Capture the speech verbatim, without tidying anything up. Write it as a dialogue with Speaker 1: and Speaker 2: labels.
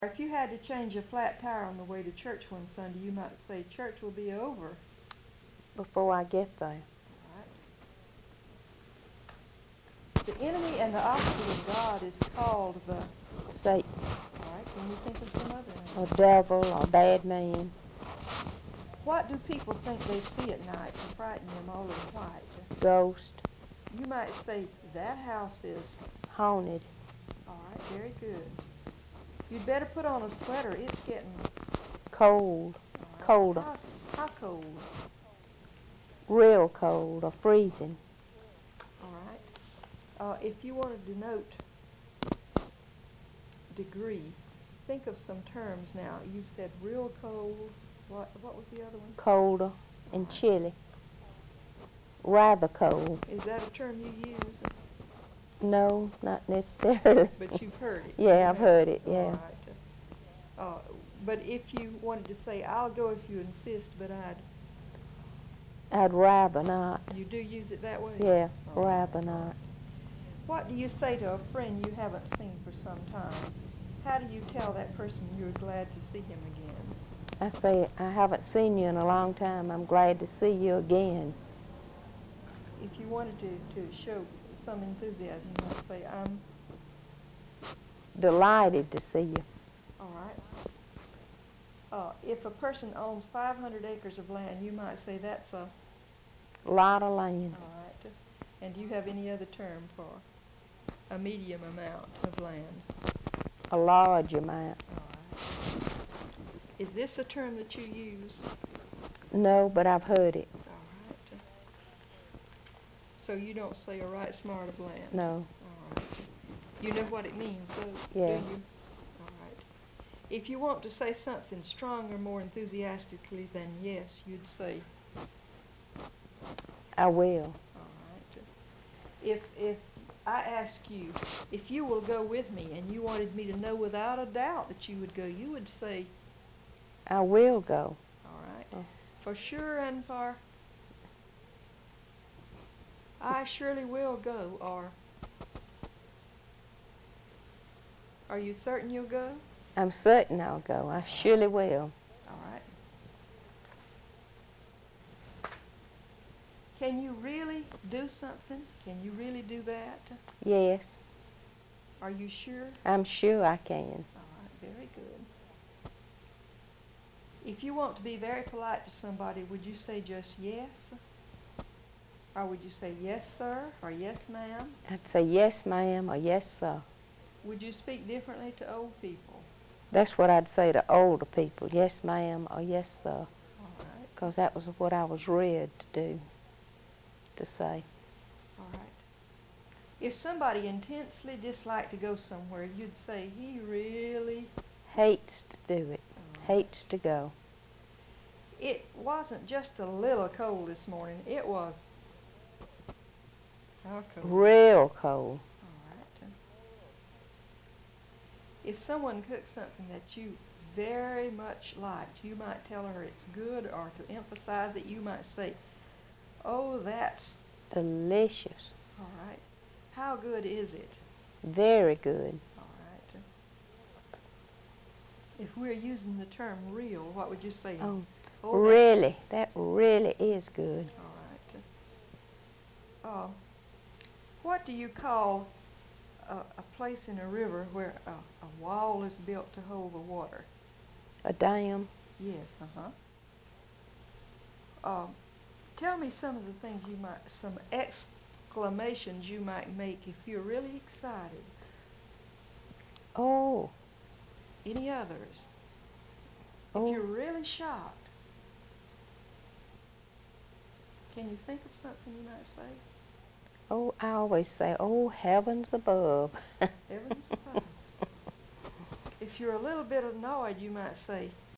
Speaker 1: If you had to change a flat tire on the way to church one Sunday, you might say, church will be over
Speaker 2: before I get there.
Speaker 1: Right. The enemy and the opposite of God is called the
Speaker 2: Satan.
Speaker 1: All right. Can you think of some other
Speaker 2: A
Speaker 1: names?
Speaker 2: devil, a bad man.
Speaker 1: What do people think they see at night to frighten them all in white?
Speaker 2: Ghost.
Speaker 1: You might say, that house is
Speaker 2: Haunted.
Speaker 1: All right. Very good. You'd better put on a sweater. It's getting
Speaker 2: Cold.
Speaker 1: Right.
Speaker 2: Colder.
Speaker 1: How, how cold?
Speaker 2: Real cold or freezing.
Speaker 1: All right. Uh, if you want to denote degree, think of some terms now. You said real cold. What What was the other one?
Speaker 2: Colder and chilly. Rather cold.
Speaker 1: Is that a term you use?
Speaker 2: No, not necessarily.
Speaker 1: But you've heard it.
Speaker 2: Yeah, I've heard it, yeah.
Speaker 1: All right. Uh, but if you wanted to say, I'll go if you insist, but I'd...
Speaker 2: I'd rather not.
Speaker 1: You do use it that way?
Speaker 2: Yeah,
Speaker 1: All
Speaker 2: rather
Speaker 1: right.
Speaker 2: not.
Speaker 1: What do you say to a friend you haven't seen for some time? How do you tell that person you're glad to see him again?
Speaker 2: I say, I haven't seen you in a long time. I'm glad to see you again.
Speaker 1: If you wanted to, to show some enthusiasm, you might say, I'm...
Speaker 2: Delighted to see you.
Speaker 1: All right. Uh, if a person owns five hundred acres of land, you might say that's a...
Speaker 2: Lot of land.
Speaker 1: All right. And do you have any other term for a medium amount of land?
Speaker 2: A large amount.
Speaker 1: All right. Is this a term that you use?
Speaker 2: No, but I've heard it.
Speaker 1: All right. So you don't say a right smart of land?
Speaker 2: No.
Speaker 1: All right. You know what it means, though,
Speaker 2: Yeah.
Speaker 1: do you? All right. If you want to say something stronger, more enthusiastically than yes, you'd say...
Speaker 2: I will.
Speaker 1: All right. If, if I ask you, if you will go with me, and you wanted me to know without a doubt that you would go, you would say...
Speaker 2: I will go.
Speaker 1: All right.
Speaker 2: Oh.
Speaker 1: For sure and for... I surely will go, or... Are you certain you'll go?
Speaker 2: I'm certain I'll go. I surely will.
Speaker 1: All right. Can you really do something? Can you really do that?
Speaker 2: Yes.
Speaker 1: Are you sure?
Speaker 2: I'm sure I can.
Speaker 1: All right, very good. If you want to be very polite to somebody, would you say just yes? Or would you say yes, sir, or yes, ma'am?
Speaker 2: I'd say yes, ma'am, or yes, sir.
Speaker 1: Would you speak differently to old people?
Speaker 2: That's what I'd say to older people. Yes, ma'am, or yes, sir.
Speaker 1: All right.
Speaker 2: Because that was what I was reared to do, to say.
Speaker 1: All right. If somebody intensely disliked to go somewhere, you'd say he really...
Speaker 2: Hates to do it.
Speaker 1: All right.
Speaker 2: Hates to go.
Speaker 1: It wasn't just a little cold this morning. It was... How cold?
Speaker 2: Real cold.
Speaker 1: All right. If someone cooks something that you very much liked, you might tell her it's good, or to emphasize it, you might say, oh, that's...
Speaker 2: Delicious.
Speaker 1: All right. How good is it?
Speaker 2: Very good.
Speaker 1: All right. If we're using the term real, what would you say?
Speaker 2: Oh,
Speaker 1: oh
Speaker 2: really? That really is good.
Speaker 1: All right. Uh, what do you call a, a place in a river where a, a wall is built to hold the water?
Speaker 2: A dam.
Speaker 1: Yes, uh-huh. Uh, tell me some of the things you might, some exclamations you might make if you're really excited.
Speaker 2: Oh.
Speaker 1: Any others?
Speaker 2: Oh.
Speaker 1: If you're really shocked, can you think of something you might say?
Speaker 2: Oh, I always say, oh, heavens above.
Speaker 1: Heavens above. If you're a little bit annoyed, you might say,